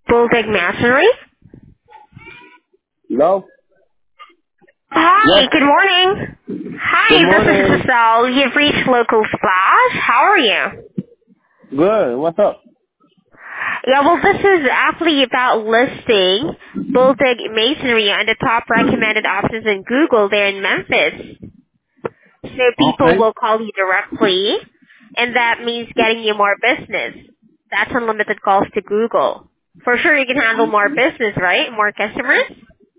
Bulldog Masonry. Hello? Hi, Yes. good morning. Good Hi, this is morning. Giselle. You've reached Local Splash. How are you? Good. What's up? Yeah, well, this is actually about listing Bulldog Masonry on the top recommended options in Google there in Memphis. So people Okay. will call you directly, and that means getting you more business. That's unlimited calls to Google. For sure you can handle more business, right? More customers?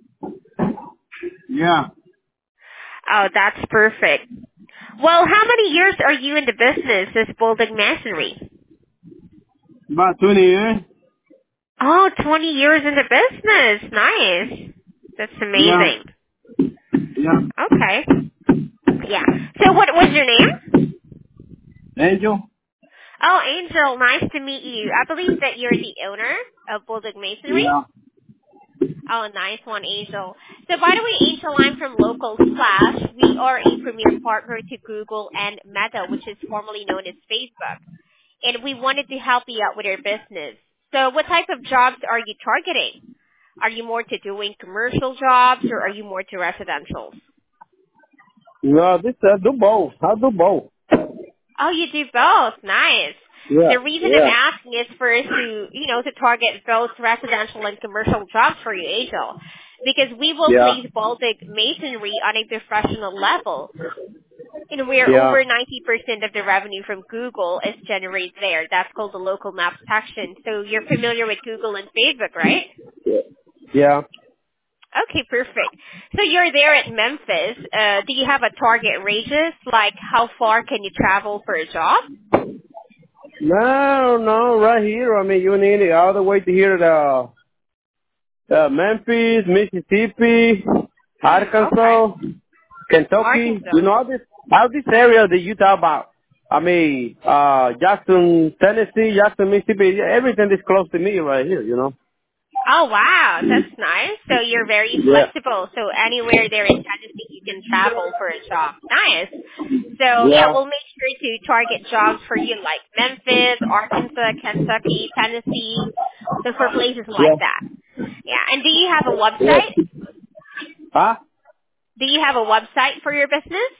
Yeah. Oh, that's perfect. Well, how many years are you in the business as Bulldog Masonry? About 20 years? Oh, 20 years in the business. Nice. That's Yeah. amazing. Yeah. Okay. Yeah. So what was your name? Angel? Oh, Angel. Nice to meet you. I believe that you're the owner of Bulldog Masonry. Yeah. Oh, nice one, Angel. So by the way, Angel, I'm from Local Slash. We are a premier partner to Google and Meta, which is formerly known as Facebook. And we wanted to help you out with your business. So what type of jobs are you targeting? Are you more to doing commercial jobs or are you more to residential? Yeah, I do both. I do both. Oh, you do both. Nice. Yeah. The reason I'm Yeah. asking is for us to target both residential and commercial jobs for you, Angel. Because we will Yeah. place Baltic Masonry on a professional level. And where Yeah. over 90% of the revenue from Google is generated there. That's called the local map section. So you're familiar with Google and Facebook, right? Yeah. Okay, perfect. So you're there at Memphis. Do you have a target radius? Like how far can you travel for a job? No, right here. I mean, you need it all the way to here to Memphis, Mississippi, Okay. Arkansas, Kentucky. Arkansas. You know, all this area that you talk about. I mean, Jackson, Tennessee, Jackson, Mississippi, everything is close to me right here, you know? Oh wow, that's nice. So you're very Yeah. flexible. So anywhere there in Tennessee you can travel for a job. Nice. So yeah, Yeah. we'll make sure to target jobs for you like Memphis, Arkansas, Kentucky, Tennessee. So for places like Yeah. that. Yeah. And do you have a Yeah. website? Huh? Do you have a website for your business?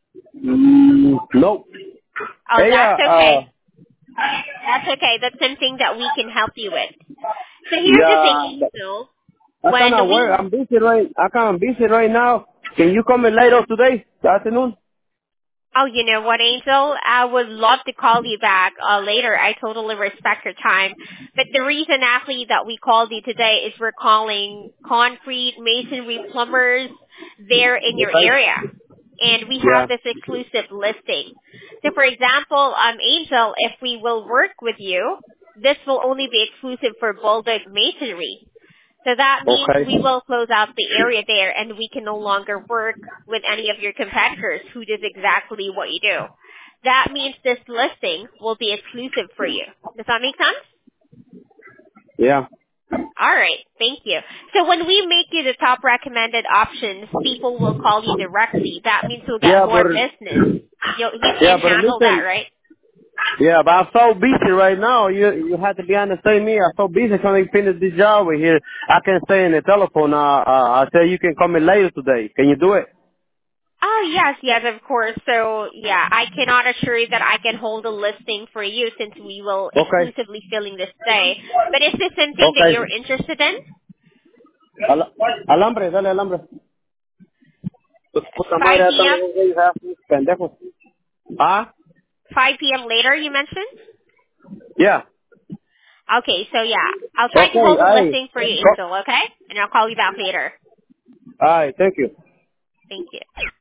Nope. Oh, Hey, that's okay. That's okay. That's something that we can help you with. So here's the thing, yeah, Angel. I When kinda work. we, I kinda busy right now. Can you come in later today, this afternoon? oh, you know what, Angel? I would love to call you back later. I totally respect your time. But the reason actually that we called you today is we're calling concrete, masonry, plumbers there in your Okay. area. And we Yeah. have this exclusive listing. So for example, Angel, if we will work with you, this will only be exclusive for Bulldog Masonry. So that means Okay. we will close out the area there and we can no longer work with any of your competitors who does exactly what you do. That means this listing will be exclusive for you. Does that make sense? Yeah. Alright, thank you. So when we make you the top recommended options, people will call you directly. That means you'll get Yeah, more business. You can but handle that, listen. right? Yeah, but I'm so busy right now. You have to be understanding me. I'm so busy trying to finish this job over here. I can stay in the telephone. I say you can come in later today. Can you do it? Oh, yes, of course. So, yeah, I cannot assure you that I can hold a listing for you since we will Okay. exclusively filling this day. But is this something that Okay. you're interested in? Alambre, dale alambre. Tu puta 5 madre, ya p.m.? están los güeyes, pendejos. Ah? 5 p.m. later, you mentioned? Yeah. Okay, so yeah, I'll try to Okay, hold a aye. listing for you, Angel, okay? And I'll call you back later. Aye, thank you. Thank you.